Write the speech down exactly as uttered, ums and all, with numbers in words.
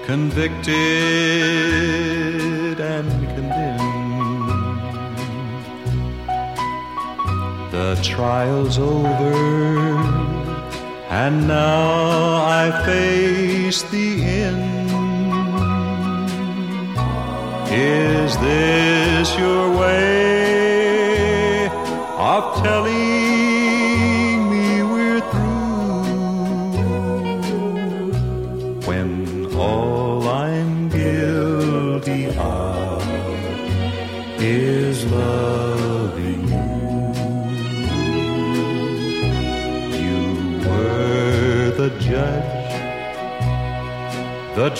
convicted and condemned. The trial's over, and now I face the end. Is this your way of telling me we're through, when all I'm guilty of is loving you? You were the judge